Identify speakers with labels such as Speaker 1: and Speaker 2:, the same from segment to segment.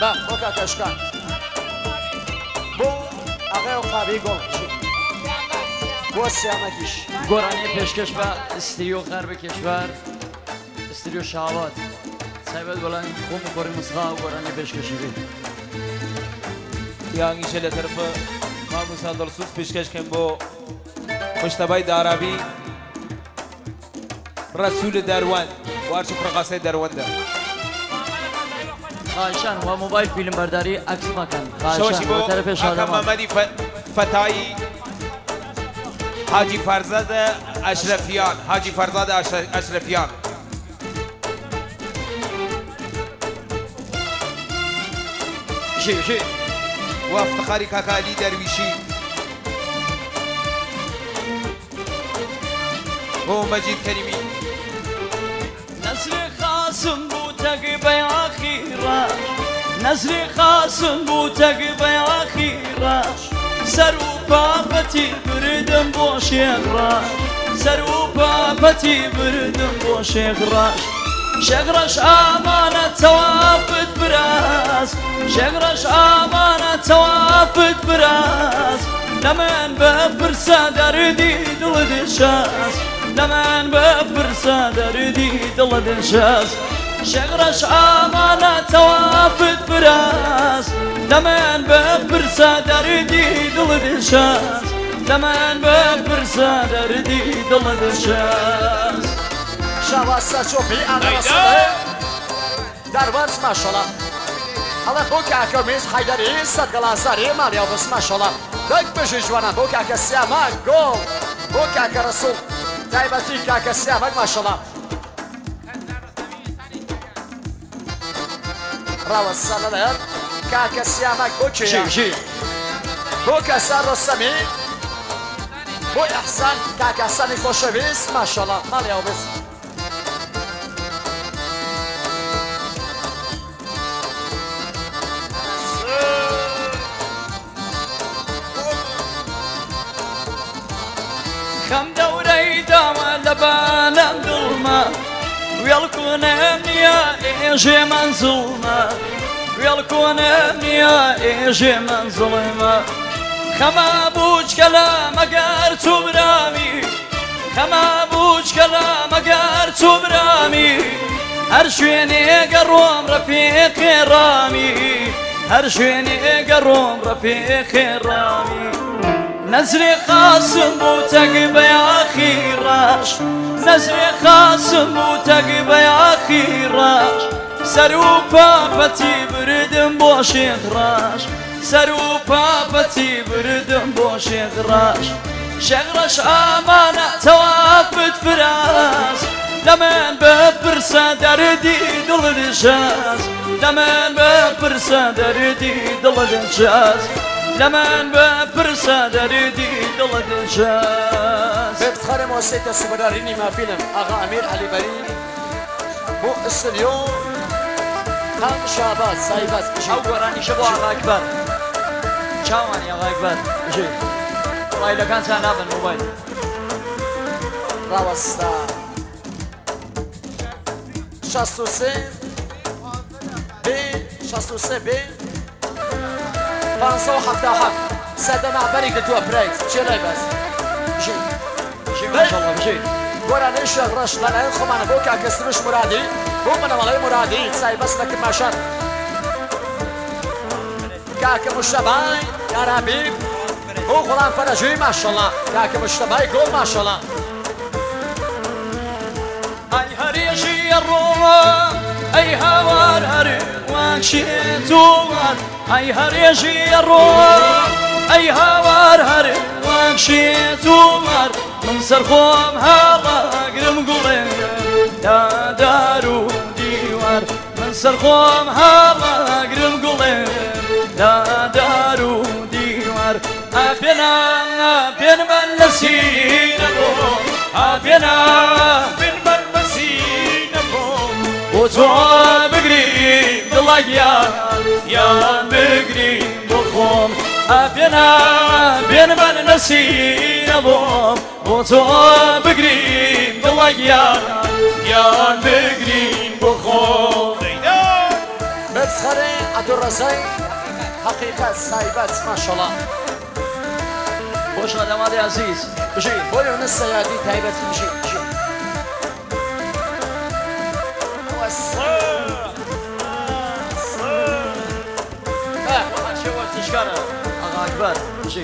Speaker 1: با بۆ کاکەشکان بۆ ئەغێ و قابی گۆڵ بۆ سیامەکیش
Speaker 2: گۆرانی پێشکەش بە ئستریۆ غەربە کێشوار ئستریۆ شاوات تایبەت بەڵام خۆم و کۆڕی مسخا و گۆرانی پێشکەشی بێت
Speaker 3: یانگیشە لە تەرفە مامۆستا دڵسوز پێشکەشکەم بۆ مشتەبای دارابی ڕەسوول دەروەند وارچ پڕقاسەی دەروەندە
Speaker 2: خواهشان و موبایل فیلم بەرداری عکس مەکەن
Speaker 3: شەوەشی
Speaker 2: خواهشان
Speaker 3: بۆ
Speaker 2: بۆ تەرەفێ
Speaker 3: ئاکا
Speaker 2: شادەمان
Speaker 3: مەمەدی فەتایی حاجی فەرزادە ئەشرەفیان حاجی فەرزادە ئەشرەفیان
Speaker 2: ژی
Speaker 3: و افتخاری کاکالی دەرویشی بۆ مەجید کەریمی
Speaker 2: نەزری خاسم بوو تەگی بەیاخی ڕاش نەزری خاسم بوو تەگی بەیاخی ڕاش سەر و پاپەتی بردم بۆ شێخ ڕاش سەر و پاپەتی بردم بۆ شێخ ڕاش شێخ ئامانە تەوافت براز شێخ ئامانە تەوافت براز لەمن بەپرسە دەردی دڵت شاز لەمن بەپرسە دەردی دڵت شاز شێخ ئامانە تەوافت براز لەمن بەپرسە دەردی دڵت شاز لەمن بەپرسە دەردی دڵت شاز
Speaker 1: شاواسە چۆپی ئاغاسڵێ دەروەرز ماشەڵە هەڵە بۆ کاکە میز حەیدەری سەدگەڵازاری ماڵیا بس ماشەڵە دەک بژی جوانە بۆ کاکە سیامەک گۆڵ بۆ کاکە ڕەسوڵ تایبەتی کاکە سیامەک ماشەڵە ڕاوەسە لەلەر کاکە سیامەک بۆ کێ بۆ کەسان ڕۆستەمی بۆ ئەحسان کاکە ئەحسانی خۆشەویست ماشەڵە ماڵیا بس
Speaker 2: خەم دەورەی داوە لەبانم دڵمە وێڵکۆنم نییە ئێژێ مەنزڵمە وێڵکۆنم نییە ئێژێ مەنزڵمە خەما بووچکە لە مەگەر چوو برامی خەما بووچکە لە مەگەر چوو برامی هەر شوێنێگە ڕۆم ڕەفیقێ ڕامی هەر شوێنێگە ڕۆم ڕەفیقێ ڕامی نەزری خاسم بوو تەگی بەیاخی ڕاش نەزری خاسم بوو تەگی بەیاخی ڕاش سەر و پاپەتی بردم بۆ شێخ ڕاش سەر و پاپەتی بردم بۆ شێخ ڕاش شێخ ئامانە تەوافت فراز لەمن بپرسە دەردی دڵت شاز لەمن بپرسە دەردی دڵت شاز لمن بپرسە دەردی دڵت شاز
Speaker 1: بفتخار موسیقى سوبراريني ما فيلم أغا أمير علي بري بو استوديو خان شابات سايبات بشي
Speaker 2: ئەو گۆرانیشە بۆ ئاغا ئەکبەر چاوانی ئاغا ئەکبەر بژێ موبایلەکان چا نابن موبایل
Speaker 1: راوستا 63 B 63 B 577 سادة معبري قلتوها برايت شي رايباس بشي
Speaker 2: بژێ ماشەڵڵا بژێ
Speaker 1: گۆرانەی شێڕەش لەلایەن خۆمانە بۆ کاکەسروش مرادی بۆ منەوەڵەی مرادی سایبەس لەکرد ماشان کاکە مشتەبای یارابی بۆ غوڵام فەرەجووی ماشەڵڵا کاکە مشتەبای گۆڵ ماشەڵڵا
Speaker 2: ئەی هەرێژی ڕۆوە ئەی هاوار هەرێ وان شێتووان ئەی هەرێژی ڕۆوە ئەی هاوار هەرێ وان شێتووار من سەرخۆم هەڵاگرم گوڵێ دادار و دیوار من سەرخۆم هەڵاگرم گوڵێ دادار و دیوار ئاپێنا پێن من لە سینە بۆم ئاپێنا پێن من بە سینە بۆم بۆ تۆ بگریم دڵەگیان یان بگریم بۆ خۆم ئاپێنا پێن من لە سینە بۆم بۆ تۆ بگریم دڵەگیان یان بگریم بۆ خۆم
Speaker 1: بفتخار عبدالرزاق حقیقت سایبت ماشاءالله
Speaker 2: خوش خدمات عزیز
Speaker 1: بشی بایون سیادی تایبت بشی
Speaker 2: چه وقت تشکره آقا اکبر بشی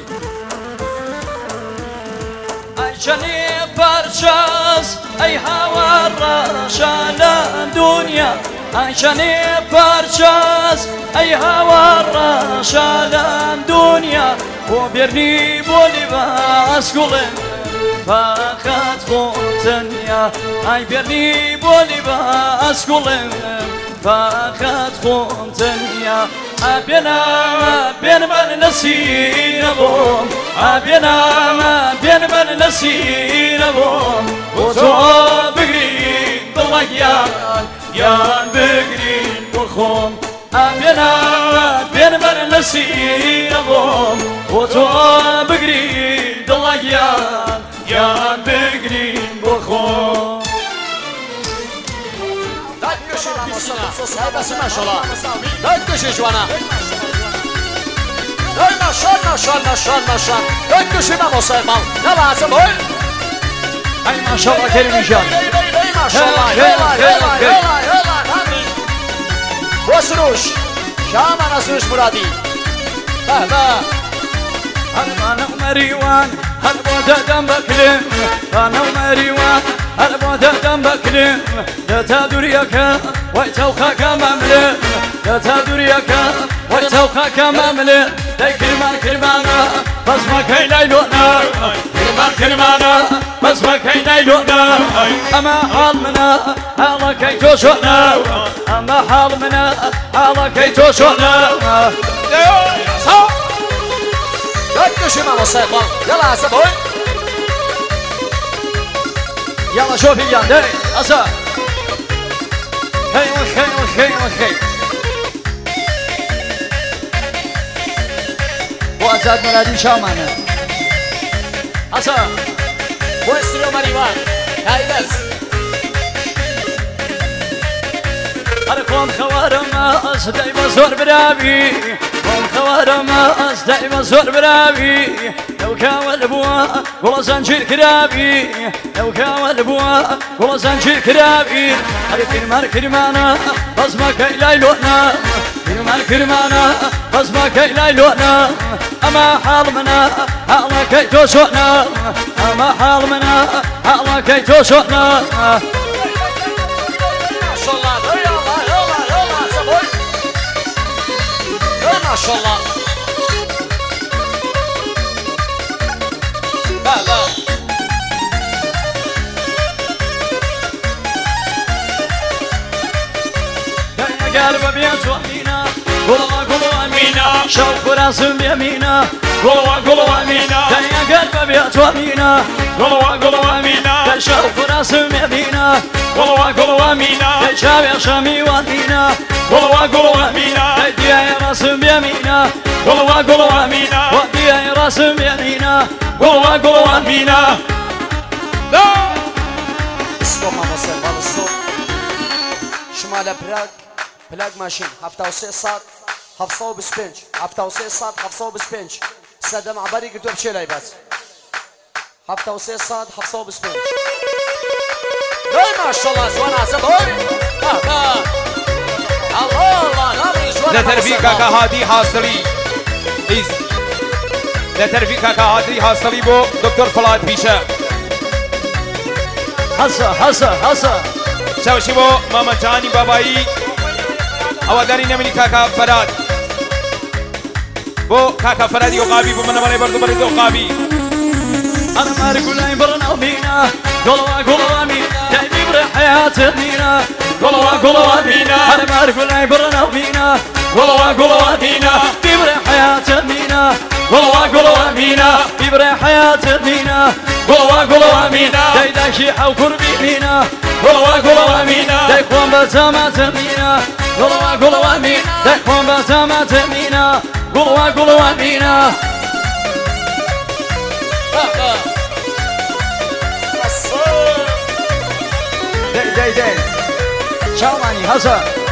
Speaker 2: ای چنی پرچاز ای هوا راشان دنیا ای چنی پرچاز ای هوا راشان دنیا و برنی بولی باز گلم فقط خودنیا ای برنی بولی باز گلم فقط خودنیا أبينا بين من نسينا بوم أبينا بين من نسينا بوم وتو بقرين بالله يان بقرين بالخوم أبينا بين من نسينا بوم وتو بقرين بالله يان بقرين بالخوم
Speaker 1: ما شاء الله لا تكشي جوانا لا نشان لا تكشي ما مسلمان لا لازم هاي
Speaker 2: أي ما شاء الله كريم جان
Speaker 1: ما شاء الله يلا وسروش شامان سروش مرادي بابا
Speaker 2: أنا مريوان هالبودة دم بكلم أنا مريوان هالبودة دم بكلم لا تدريك ويتوخا كمامل لا تدريك ويتوخا كمامل لا كرمانا بس ما كاين ليلونا كرمانا بس ما كاين ليلونا أما حالمنا على كي توشونا أما حالمنا على كي توشونا
Speaker 1: تكشي ما مسلمان يلا سبوي
Speaker 2: يلا شوفي يا دي أسا خي وأزاد مرادي شامانة أسا
Speaker 1: ويستريو مريوان هاي بس
Speaker 2: أرقام خوارم أصدعي بزور برابي قوم خوارم أصدعي بزور برابي لو كاول بوا والله زنجير كرابي لو كاول بوا والله زنجير كرابي هاي كرمانا بس ما كاي لايلونا كرمانا بس ما كاي لايلونا أما حالمنا حالنا كي توشونا أما حالمنا حالنا كي توشونا
Speaker 1: ما شاء الله يلا سبوي ما شاء الله لا
Speaker 2: قلب بيت وامينا قولوا امينا شوف راسم بيمينا قولوا امينا يا قلب بيت وامينا قولوا امينا شوف راسم بيمينا قولوا امينا شامي شامي وامينا قولوا امينا يا راسم بيمينا قولوا امينا ودي يا راسم بيمينا قولوا امينا
Speaker 1: لا اسلام ما مسلمان الصوت شمال بلاغ ماشين 73 ساعت 725 73 ساعت 725 سدم عباري قلت بشي لاي بس 73 ساعت 725 ما شاء الله زوان عزب هوي الله نامري زوان
Speaker 3: لترفيق كهادي حاصلي إز لترفيق كهادي حاصلي بو دكتور فلاد بيشا
Speaker 2: حسا
Speaker 3: شوشي بو ماما جاني باباي أوداري نمني كاكا فراد بو كاكا فرادي وقابي بو من مالي برضو بريدو قابي
Speaker 2: أنا مارك ولا يبرنا ومينا قولوا أمينا دايمي برا حياة مينا قولوا أمينا أنا مارك ولا يبرنا ومينا قولوا أمينا بيبرا حياة مينا قولوا أمينا بيبرا حياة مينا قولوا أمينا داي دايشي حو كربي مينا قولوا أمينا داي خوان بسامات مينا قولوا أمينا داي خوان بسامات مينا قولوا أمينا داي شاماني حسن